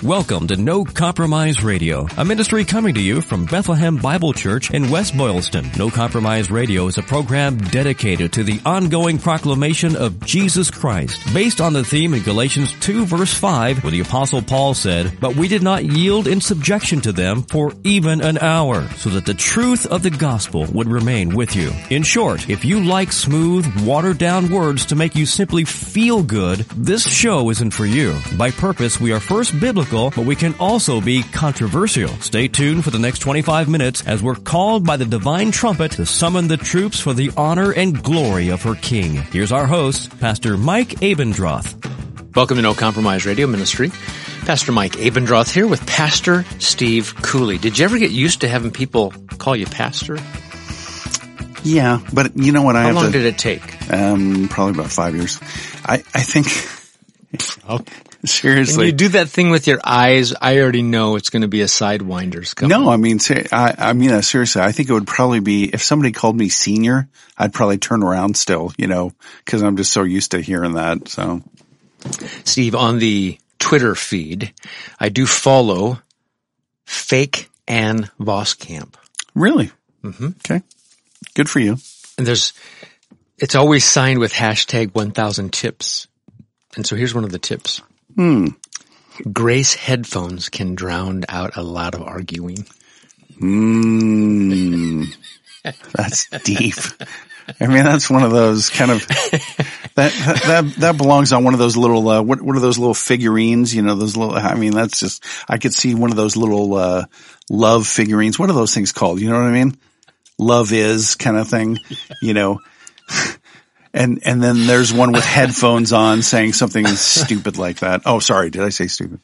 Welcome to No Compromise Radio, a ministry coming to you from Bethlehem Bible Church in West Boylston. No Compromise Radio is a program dedicated to the ongoing proclamation of Jesus Christ, based on the theme in Galatians 2 verse 5, where the Apostle Paul said, "But we did not yield in subjection to them for even an hour, so that the truth of the gospel would remain with you." In short, if you like smooth, watered-down words to make you simply feel good, this show isn't for you. By purpose, we are first biblical, but we can also be controversial. Stay tuned for the next 25 minutes as we're called by the divine trumpet to summon the troops for the honor and glory of her King. Here's our host, Pastor Mike Abendroth. Welcome to No Compromise Radio Ministry. Pastor Mike Abendroth here with Pastor Steve Cooley. Did you ever get used to having people call you pastor? Yeah, but you know what? How long did it take? Probably about 5 years. I think... Seriously. When you do that thing with your eyes, I already know it's going to be a Sidewinders coming. No, I mean, seriously, I think it would probably be, if somebody called me senior, I'd probably turn around still, because I'm just so used to hearing that, so. Steve, on the Twitter feed, I do follow Fake Ann Voskamp. Really? Mm-hmm. Okay. Good for you. And it's always signed with hashtag 1000 tips. And so here's one of the tips. Grace headphones can drown out a lot of arguing. That's deep. I mean, that's one of those kind of, that belongs on one of those little, what are those little figurines? Those little, that's just, I could see one of those little, love figurines. What are those things called? You know what I mean? Love is kind of thing, And then there's one with headphones on saying something stupid like that. Oh, sorry. Did I say stupid?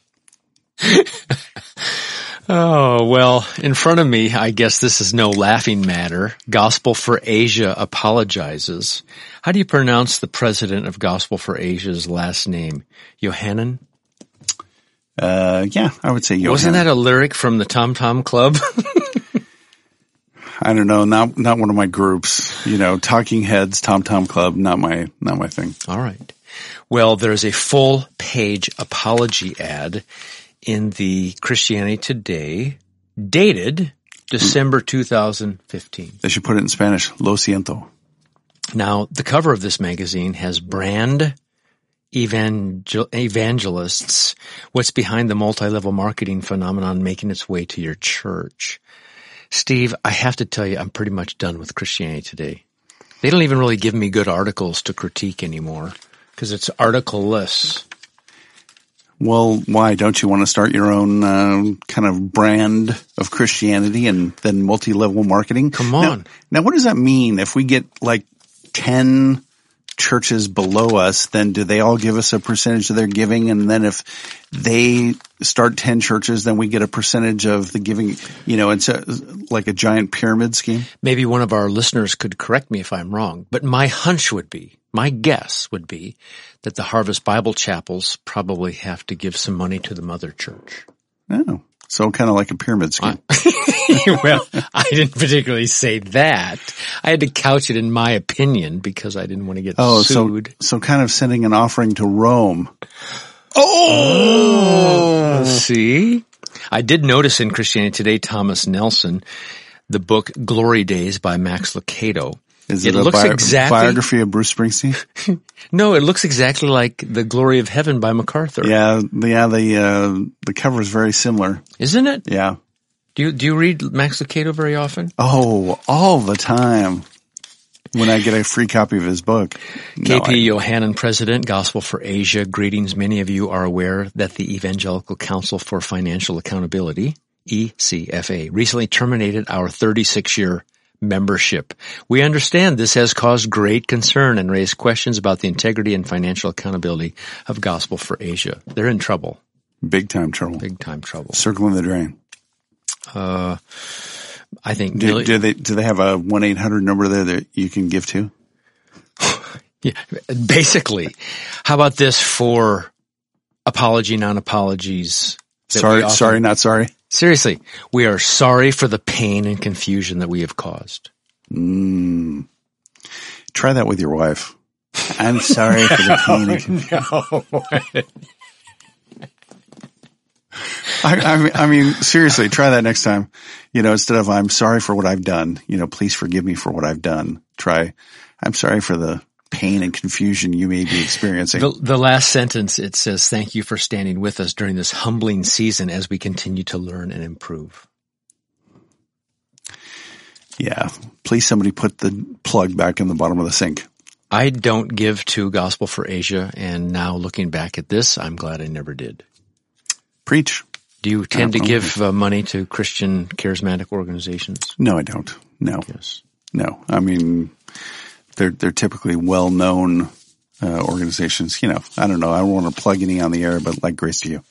Oh, well, in front of me, I guess this is no laughing matter. Gospel for Asia apologizes. How do you pronounce the president of Gospel for Asia's last name? Yohanan? Yeah, I would say Yohanan. Wasn't that a lyric from the Tom Tom Club? I don't know, not one of my groups. Talking Heads, Tom Tom Club, not my thing. All right. Well, there's a full page apology ad in the Christianity Today, dated December 2015. They should put it in Spanish. Lo siento. Now, the cover of this magazine has brand evangelists. What's behind the multi-level marketing phenomenon making its way to your church? Steve, I have to tell you, I'm pretty much done with Christianity Today. They don't even really give me good articles to critique anymore because it's article-less. Well, why? Don't you want to start your own kind of brand of Christianity and then multi-level marketing? Come on. Now, what does that mean? If we get like 10 churches below us, then do they all give us a percentage of their giving? And then if they start 10 churches, then we get a percentage of the giving, it's like a giant pyramid scheme? Maybe one of our listeners could correct me if I'm wrong, but my guess would be that the Harvest Bible Chapels probably have to give some money to the mother church. Oh, so kind of like a pyramid scheme. Well, I didn't particularly say that. I had to couch it in my opinion because I didn't want to get sued. So kind of sending an offering to Rome. Oh! See? I did notice in Christianity Today, Thomas Nelson, the book Glory Days by Max Lucado. Is it a biography of Bruce Springsteen? No, it looks exactly like The Glory of Heaven by MacArthur. Yeah, the cover is very similar. Isn't it? Yeah. Do you read Max Lucado very often? Oh, all the time. When I get a free copy of his book. KP Yohanan, President, Gospel for Asia. Greetings. Many of you are aware that the Evangelical Council for Financial Accountability, ECFA, recently terminated our 36-year membership. We understand this has caused great concern and raised questions about the integrity and financial accountability of Gospel for Asia. They're in trouble. Big time trouble. Big time trouble. Circling the drain. I think. Do they have a 1-800 number there that you can give to? Yeah, basically. How about this for apology, non-apologies? Sorry, not sorry. Seriously, we are sorry for the pain and confusion that we have caused. Try that with your wife. I'm sorry for the pain and confusion. No. I mean, seriously, try that next time. Instead of "I'm sorry for what I've done," "Please forgive me for what I've done." Try, "I'm sorry for the pain and confusion you may be experiencing." The last sentence, it says, "Thank you for standing with us during this humbling season as we continue to learn and improve." Yeah. Please somebody put the plug back in the bottom of the sink. I don't give to Gospel for Asia, and now looking back at this, I'm glad I never did. Preach. Do you tend to give money to Christian charismatic organizations? No, I don't. No. Yes. No. I mean, they're typically well-known organizations. I don't know. I don't want to plug any on the air, but like grace to you.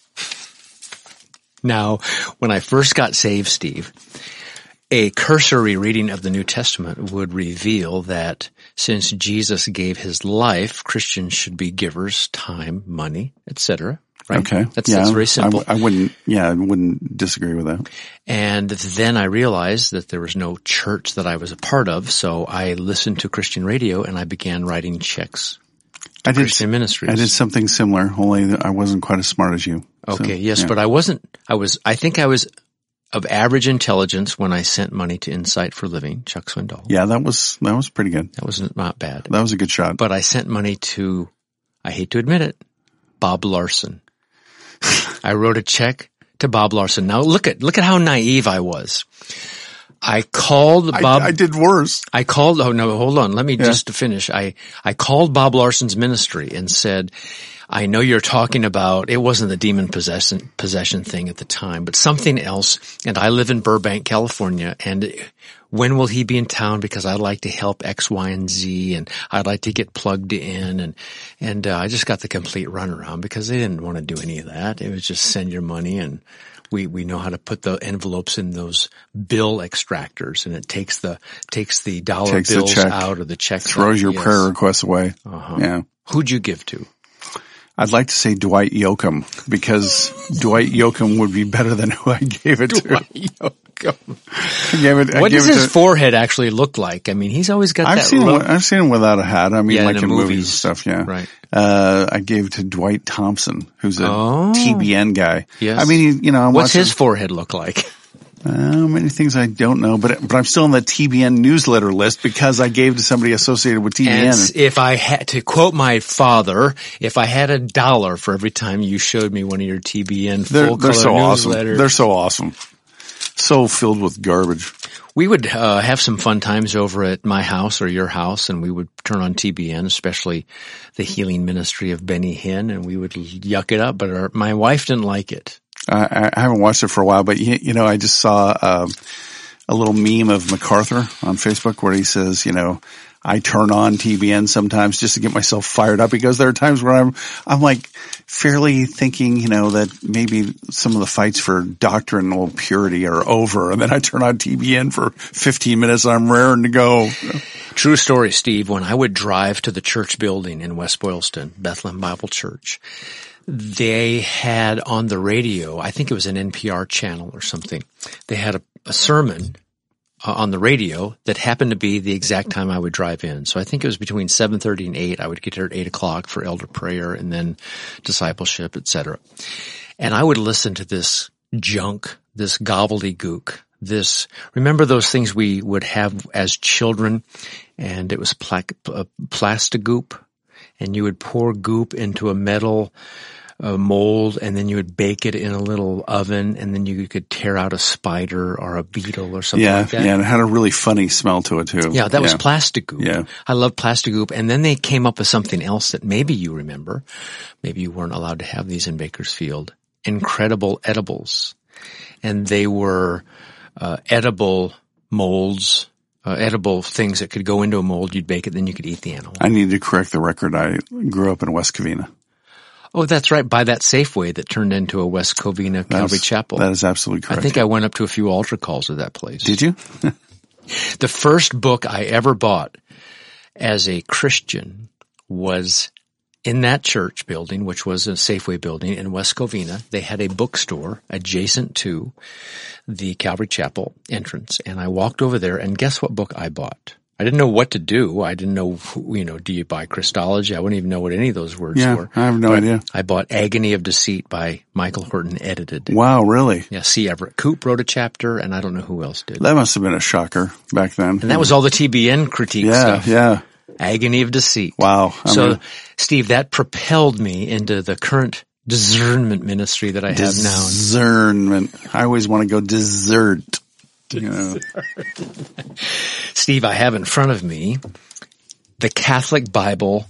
Now, when I first got saved, Steve, a cursory reading of the New Testament would reveal that since Jesus gave his life, Christians should be givers, time, money, etc. Right? Okay. That's very simple. I wouldn't disagree with that. And then I realized that there was no church that I was a part of, so I listened to Christian radio and I began writing checks to Christian ministries. I did something similar, only I wasn't quite as smart as you. Okay, yes, but I think I was of average intelligence when I sent money to Insight for Living, Chuck Swindoll. Yeah, that was pretty good. That was not bad. That was a good shot. But I sent money to, I hate to admit it, Bob Larson. I wrote a check to Bob Larson. Now look at how naive I was. I called Bob. I did worse. Oh no, hold on. Let me just finish. I called Bob Larson's ministry and said, "I know you're talking about," it wasn't the demon possession thing at the time, but something else. And I live in Burbank, California. And when will he be in town? Because I'd like to help X, Y, and Z, and I'd like to get plugged in. And I just got the complete runaround because they didn't want to do any of that. It was just send your money, and we know how to put the envelopes in those bill extractors, and it takes the dollar bills out of the check. Throws your prayer requests away. Yeah. Who'd you give to? I'd like to say Dwight Yoakam, because Dwight Yoakam would be better than who I gave it to. Dwight Yoakam. What does his forehead actually look like? I mean, he's always got I've seen him without a hat. I mean, like in movies and stuff. Yeah. Right. I gave it to Dwight Thompson, who's a TBN guy. Yes. I mean, what's his forehead look like? Many things I don't know, but I'm still on the TBN newsletter list because I gave to somebody associated with TBN. And if I had to quote my father, if I had $1 for every time you showed me one of your TBN full color so newsletters. Awesome. They're so awesome. So filled with garbage. We would have some fun times over at my house or your house, and we would turn on TBN, especially the healing ministry of Benny Hinn, and we would yuck it up, but my wife didn't like it. I haven't watched it for a while, but I just saw a little meme of MacArthur on Facebook where he says, I turn on TBN sometimes just to get myself fired up, because there are times where I'm like fairly thinking, that maybe some of the fights for doctrinal purity are over, and then I turn on TBN for 15 minutes and I'm raring to go. True story, Steve. When I would drive to the church building in West Boylston, Bethlehem Bible Church, they had on the radio, I think it was an NPR channel or something, they had a sermon on the radio that happened to be the exact time I would drive in. So I think it was between 7:30 and 8. I would get here at 8 o'clock for elder prayer and then discipleship, etc. And I would listen to this junk, this gobbledygook, remember those things we would have as children, and it was Plastigoop, and you would pour goop into a metal mold, and then you would bake it in a little oven, and then you could tear out a spider or a beetle or something like that. Yeah, and it had a really funny smell to it too. Yeah, that was Plastigoop. Yeah. I love Plastigoop. And then they came up with something else that maybe you remember. Maybe you weren't allowed to have these in Bakersfield. Incredible Edibles. And they were edible molds, edible things that could go into a mold. You'd bake it, then you could eat the animal. I need to correct the record. I grew up in West Covina. Oh, that's right. By that Safeway that turned into a West Covina Calvary Chapel. That is absolutely correct. I think I went up to a few altar calls at that place. Did you? The first book I ever bought as a Christian was in that church building, which was a Safeway building in West Covina. They had a bookstore adjacent to the Calvary Chapel entrance. And I walked over there, and guess what book I bought? I didn't know what to do. I didn't know, do you buy Christology? I wouldn't even know what any of those words were. I have no idea. I bought Agony of Deceit by Michael Horton, edited. Wow, really? Yeah, C. Everett Koop wrote a chapter, and I don't know who else did. That must have been a shocker back then. And that was all the TBN critique stuff. Yeah. Agony of Deceit. Wow. Steve, that propelled me into the current discernment ministry that I have now. Discernment. I always want to go dessert. Steve, I have in front of me the Catholic Bible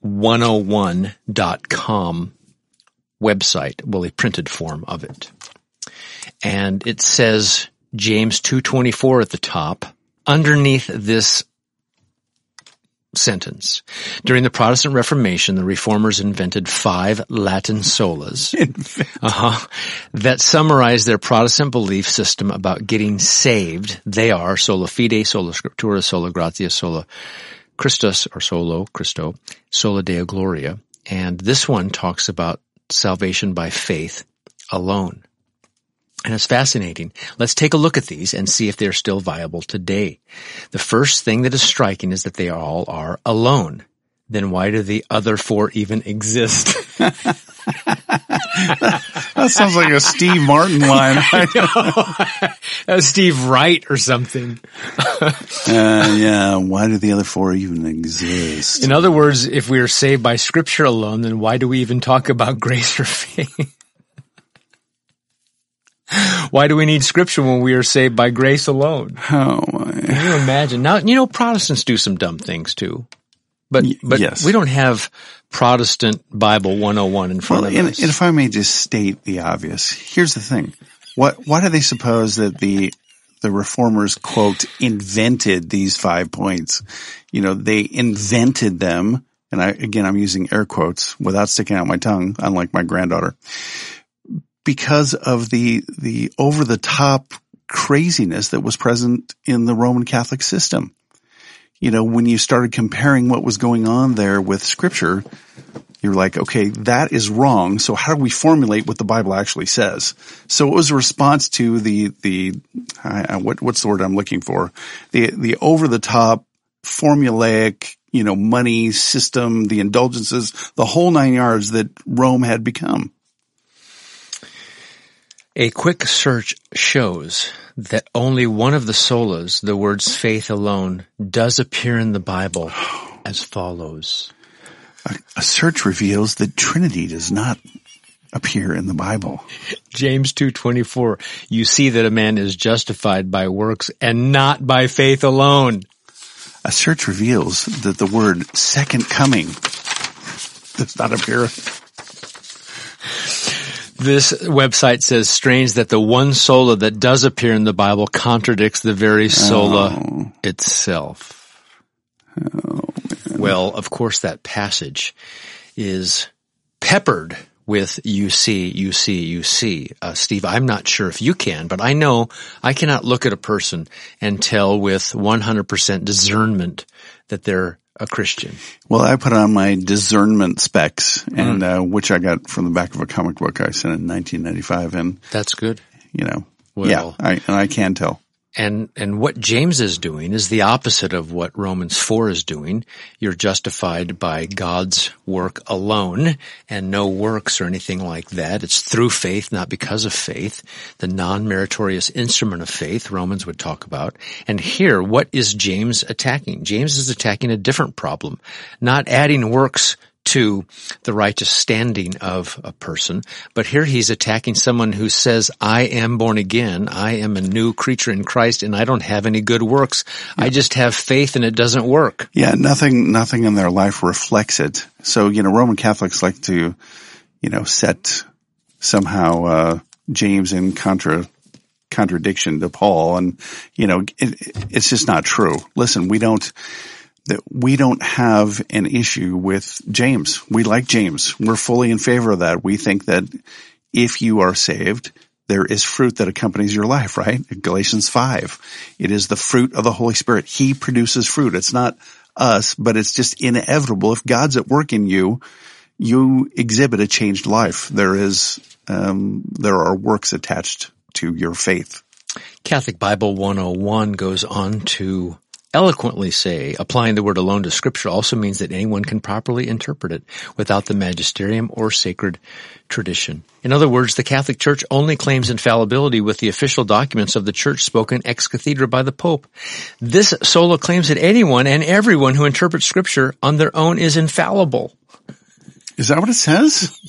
101.com website, well, a printed form of it. And it says James 2:24 at the top, underneath this sentence. During the Protestant Reformation, the Reformers invented 5 Latin solas that summarize their Protestant belief system about getting saved. They are sola fide, sola scriptura, sola gratia, sola Christus, or solo Christo, sola Deo Gloria. And this one talks about salvation by faith alone. And it's fascinating. Let's take a look at these and see if they're still viable today. The first thing that is striking is that they all are alone. Then why do the other 4 even exist? That sounds like a Steve Martin line. That was Steve Wright or something. Yeah, why do the other 4 even exist? In other words, if we are saved by Scripture alone, then why do we even talk about grace or faith? Why do we need Scripture when we are saved by grace alone? Oh my. Can you imagine? Now, Protestants do some dumb things too. But yes. We don't have Protestant Bible 101 in front of us. And if I may just state the obvious, here's the thing. Why do they suppose that the Reformers, quote, invented these 5 points? They invented them, and I'm using air quotes without sticking out my tongue, unlike my granddaughter, because of the over-the-top craziness that was present in the Roman Catholic system. When you started comparing what was going on there with Scripture, you're like, okay, that is wrong. So how do we formulate what the Bible actually says? So it was a response to what's the word I'm looking for? The over-the-top formulaic, money system, the indulgences, the whole 9 yards that Rome had become. A quick search shows that only one of the solas, the words faith alone, does appear in the Bible as follows. A search reveals that Trinity does not appear in the Bible. James 2:24, you see that a man is justified by works and not by faith alone. A search reveals that the word second coming does not appear. This website says, strange that the one sola that does appear in the Bible contradicts the very sola itself. Oh, man. Well, of course, that passage is peppered with you see. Steve, I'm not sure if you can, but I know I cannot look at a person and tell with 100% discernment that they're a Christian. Well, I put on my discernment specs, and which I got from the back of a comic book I sent in 1995, and that's good. I can tell. And what James is doing is the opposite of what Romans 4 is doing. You're justified by God's work alone and no works or anything like that. It's through faith, not because of faith. The non-meritorious instrument of faith, Romans would talk about. And here, what is James attacking? James is attacking a different problem, not adding works to the righteous standing of a person. But here he's attacking someone who says, I am born again, I am a new creature in Christ, and I don't have any good works. Yeah. I just have faith and it doesn't work. Yeah, nothing in their life reflects it. So, Roman Catholics like to, set somehow James in contradiction to Paul, and, it's just not true. Listen, we don't have an issue with James. We like James. We're fully in favor of that. We think that if you are saved, there is fruit that accompanies your life, right? Galatians 5. It is the fruit of the Holy Spirit. He produces fruit. It's not us, but it's just inevitable. If God's at work in you, you exhibit a changed life. There are works attached to your faith. Catholic Bible 101 goes on to eloquently say applying the word alone to Scripture also means that anyone can properly interpret it without the magisterium or sacred tradition. In other words, the Catholic Church only claims infallibility with the official documents of the Church spoken ex cathedra by the Pope. This sola claims that anyone and everyone who interprets Scripture on their own is infallible. Is that what it says?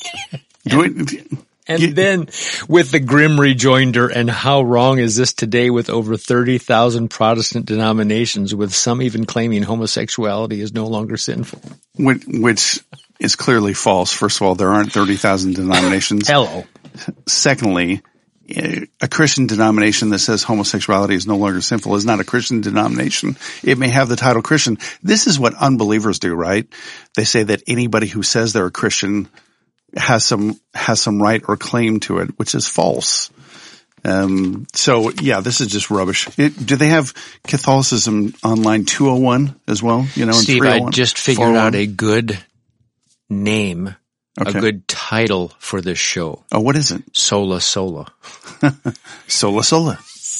And then with the grim rejoinder, and how wrong is this today with over 30,000 Protestant denominations, with some even claiming homosexuality is no longer sinful. Which is clearly false. First of all, there aren't 30,000 denominations. Hello. Secondly, a Christian denomination that says homosexuality is no longer sinful is not a Christian denomination. It may have the title Christian. This is what unbelievers do, right? They say that anybody who says they're a Christian has some right or claim to it, which is false. So yeah, this is just rubbish. Do they have Catholicism on line 201 as well? You know, Steve, I just figured out a good name, a good title for this show. Oh, what is it? Sola Sola. Sola Sola.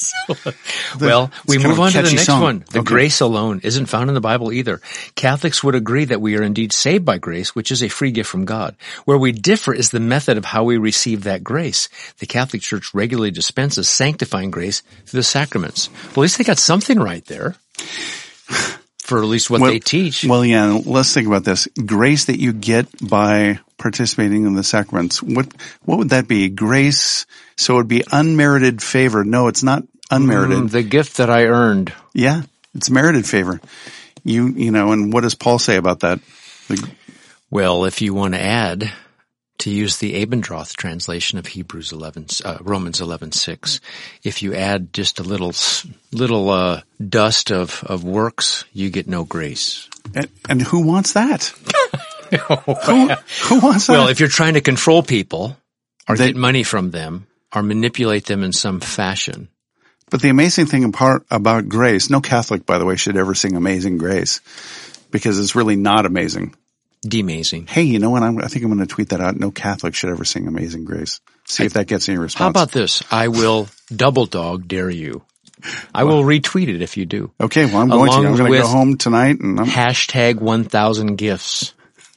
Well, we move on to the next one. The Okay. grace alone isn't found in the Bible either. Catholics would agree that we are indeed saved by grace, which is a free gift from God. Where we differ is the method of how we receive that grace. The Catholic Church regularly dispenses sanctifying grace through the sacraments. Well, at least they got something right there. For at least what they teach. Well, yeah, let's think about this. Grace that you get by participating in the sacraments. What would that be? Grace, so it would be unmerited favor. No, it's not unmerited. The gift that I earned. Yeah, it's merited favor. You know, and what does Paul say about that? Well, if you want to add, to use the Abendroth translation of Romans 11:6, if you add just a little dust of works, you get no grace. And who wants that? Who wants that? Well, if you're trying to control people or get money from them or manipulate them in some fashion. But the amazing thing about grace, no Catholic, by the way, should ever sing Amazing Grace, because it's really not amazing. Demazing. Hey, you know what? I think I'm going to tweet that out. No Catholic should ever sing Amazing Grace. See if that gets any response. How about this? I will double dog dare you. I will retweet it if you do. Okay, well, I'm going to. I'm going to go home tonight and hashtag 1,000 gifts.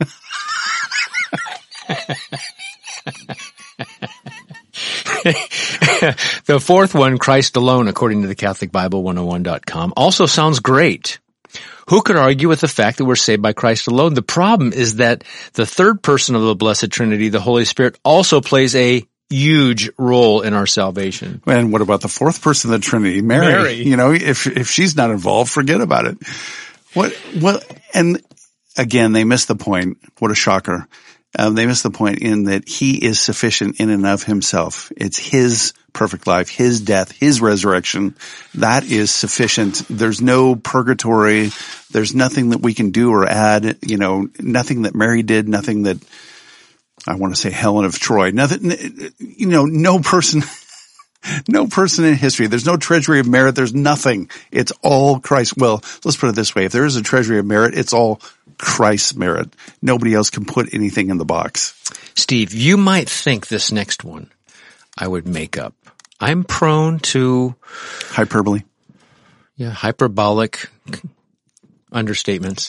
The fourth one, Christ alone, according to the CatholicBible101.com, also sounds great. Who could argue with the fact that we're saved by Christ alone? The problem is that the third person of the Blessed Trinity, the Holy Spirit, also plays a huge role in our salvation. And what about the fourth person of the Trinity, Mary? You know, if she's not involved, forget about it. And again, they missed the point. What a shocker. They missed the point in that he is sufficient in and of himself. It's his perfect life, his death, his resurrection. That is sufficient. There's no purgatory. There's nothing that we can do or add, you know, nothing that Mary did, nothing that, I want to say Helen of Troy, nothing, you know, no person in history. There's no treasury of merit. There's nothing. It's all Christ. Well, let's put it this way. If there is a treasury of merit, it's all Christ's merit. Nobody else can put anything in the box. Steve, you might think this next one I would make up. I'm prone to hyperbole. Yeah, hyperbolic understatements.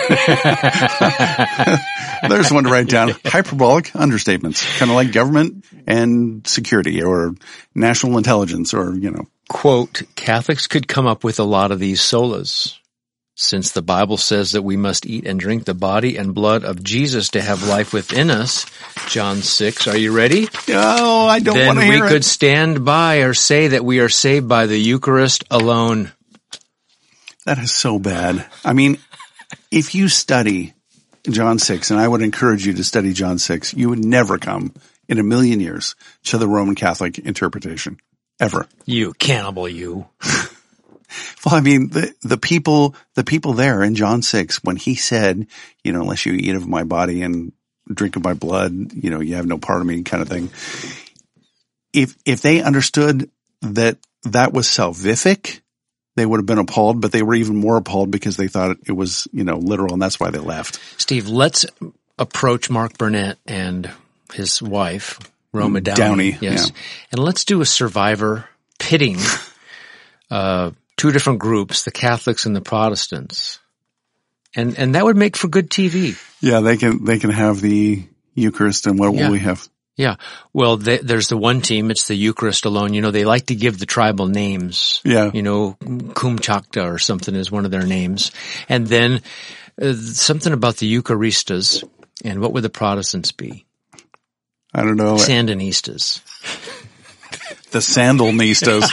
There's one to write down. Hyperbolic understatements. Kind of like government and security or national intelligence or, you know. Quote, Catholics could come up with a lot of these solas. Since the Bible says that we must eat and drink the body and blood of Jesus to have life within us, John 6, are you ready? Oh, I don't want to hear it. Then we could stand by or say that we are saved by the Eucharist alone. That is so bad. I mean, if you study John 6, and I would encourage you to study John 6, you would never come in a million years to the Roman Catholic interpretation. Ever. You cannibal, you. Well, I mean, the people there in John 6, when he said, you know, unless you eat of my body and drink of my blood, you know, you have no part of me kind of thing. If they understood that was salvific, they would have been appalled, but they were even more appalled because they thought it was, you know, literal, and that's why they left. Steve, let's approach Mark Burnett and his wife, Roma Downey. Yes. Yeah. And let's do a Survivor pitting, two different groups, the Catholics and the Protestants. And that would make for good TV. Yeah, they can have the Eucharist, and what will we have? Yeah. Well, there's the one team, it's the Eucharist alone. You know, they like to give the tribal names. Yeah. You know, Kumchakta or something is one of their names. And then something about the Eucharistas. And what would the Protestants be? I don't know. Sandinistas. The Sandalnistas.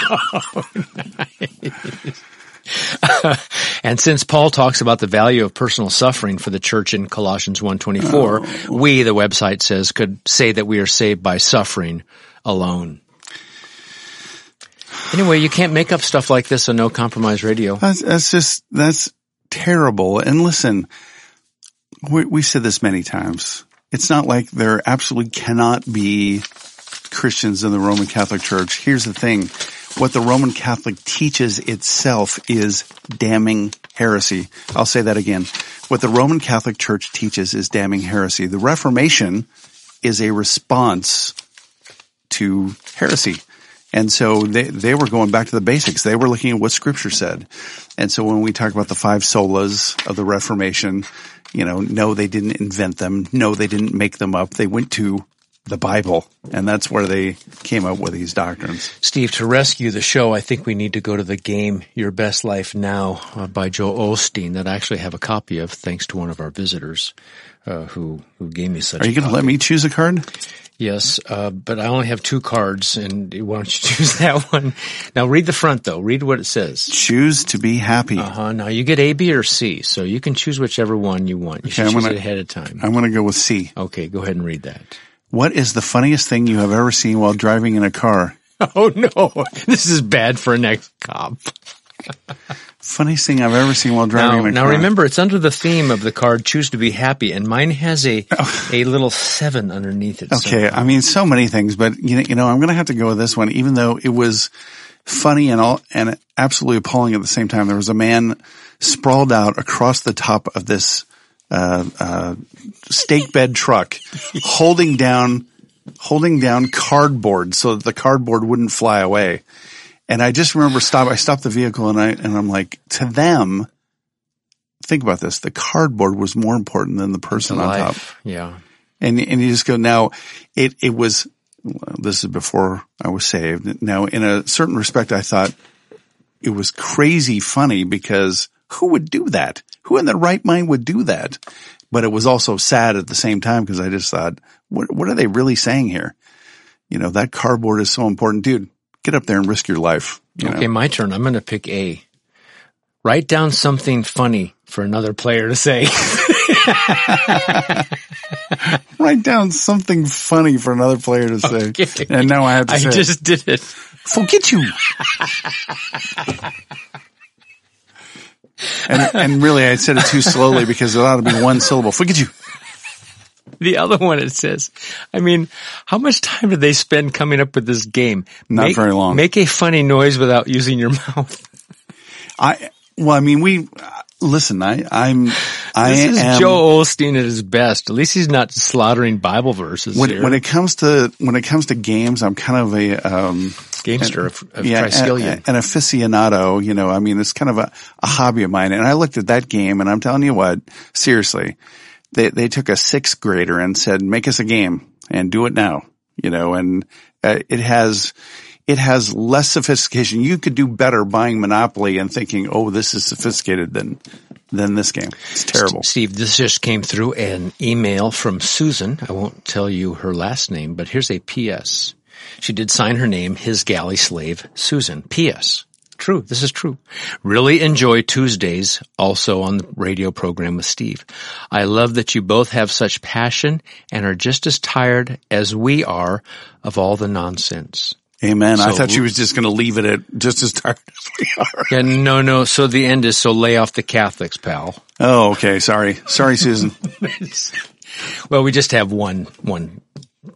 And since Paul talks about the value of personal suffering for the church in Colossians 1:24, we, the website says, could say that we are saved by suffering alone. Anyway, you can't make up stuff like this on No Compromise Radio. That's terrible. And listen, we've said this many times. It's not like there absolutely cannot be Christians in the Roman Catholic Church. Here's the thing. What the Roman Catholic teaches itself is damning heresy. I'll say that again. What the Roman Catholic Church teaches is damning heresy. The Reformation is a response to heresy. And so they were going back to the basics. They were looking at what Scripture said. And so when we talk about the 5 solas of the Reformation, you know, no, they didn't invent them. No, they didn't make them up. They went to the Bible, and that's where they came up with these doctrines. Steve, to rescue the show, I think we need to go to the game Your Best Life Now by Joel Osteen that I actually have a copy of, thanks to one of our visitors who gave me such a copy. Are you going to let me choose a card? Yes, but I only have 2 cards, and why don't you choose that one? Now read the front, though. Read what it says. Choose to be happy. Now you get A, B, or C, so you can choose whichever one you want. You should choose it ahead of time. I'm going to go with C. Okay, go ahead and read that. What is the funniest thing you have ever seen while driving in a car? Oh, no. This is bad for an ex-cop. Funniest thing I've ever seen while driving in a car. Now remember, it's under the theme of the card, Choose to be Happy, and mine has a little 7 underneath it. Okay, I mean, so many things, but you know, I'm going to have to go with this one, even though it was funny and absolutely appalling at the same time. There was a man sprawled out across the top of this stake bed truck, holding down cardboard so that the cardboard wouldn't fly away. And I just remember I stopped the vehicle and I'm like, to them, think about this. The cardboard was more important than the person on top. Yeah. And you just go, now it was, this is before I was saved. Now in a certain respect, I thought it was crazy funny because who would do that? Who in their right mind would do that? But it was also sad at the same time because I just thought, what are they really saying here? You know, that cardboard is so important. Dude, get up there and risk your life. Okay, my turn. I'm going to pick A. Write down something funny for another player to say. Write down something funny for another player to say. Okay. And now I have to say I just did it. Forget you. And really, I said it too slowly because it ought to be one syllable. Forget you. The other one, it says, I mean, how much time did they spend coming up with this game? Not very long. Make a funny noise without using your mouth. Listen, This is Joe Osteen at his best. At least he's not slaughtering Bible verses here. When it comes to games, I'm kind of a, gamester of Triskelion. An aficionado, you know, I mean, it's kind of a hobby of mine. And I looked at that game and I'm telling you what, seriously, they took a 6th grader and said, make us a game and do it now, you know, and it has less sophistication. You could do better buying Monopoly and thinking, oh, this is sophisticated than this game. It's terrible. Steve, this just came through an email from Susan. I won't tell you her last name, but here's a P.S. She did sign her name, his galley slave, Susan. P.S. True. This is true. Really enjoy Tuesdays, also on the radio program with Steve. I love that you both have such passion and are just as tired as we are of all the nonsense. Amen. I thought she was just going to leave it at just as tired as we are. Yeah, no. So the end is, so lay off the Catholics, pal. Oh, okay. Sorry, Susan. Well, we just have one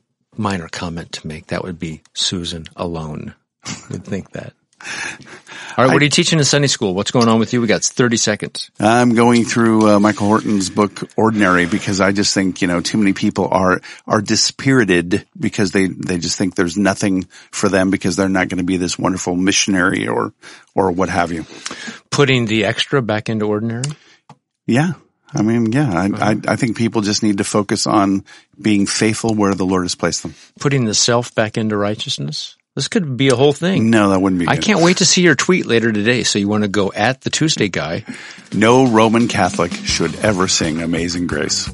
minor comment to make. That would be Susan alone. Would think that. All right, what are you teaching in Sunday school? What's going on with you? We got 30 seconds. I'm going through Michael Horton's book, Ordinary, because I just think, too many people are dispirited because they just think there's nothing for them because they're not going to be this wonderful missionary or what have you. Putting the extra back into ordinary? Yeah. I think people just need to focus on being faithful where the Lord has placed them. Putting the self back into righteousness? This could be a whole thing. No, that wouldn't be good. I can't wait to see your tweet later today. So you want to go at the Tuesday guy. No Roman Catholic should ever sing Amazing Grace.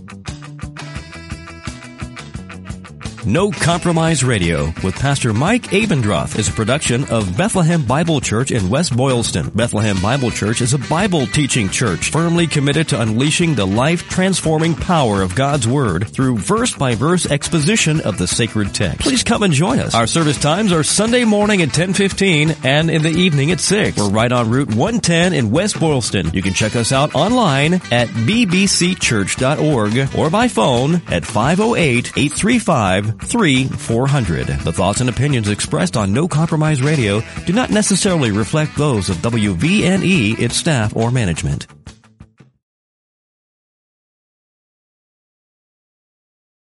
No Compromise Radio with Pastor Mike Abendroth is a production of Bethlehem Bible Church in West Boylston. Bethlehem Bible Church is a Bible teaching church firmly committed to unleashing the life-transforming power of God's Word through verse-by-verse exposition of the sacred text. Please come and join us. Our service times are Sunday morning at 10:15 and in the evening at 6. We're right on Route 110 in West Boylston. You can check us out online at bbcchurch.org or by phone at 508-835-3400. The thoughts and opinions expressed on No Compromise Radio do not necessarily reflect those of WVNE, its staff, or management.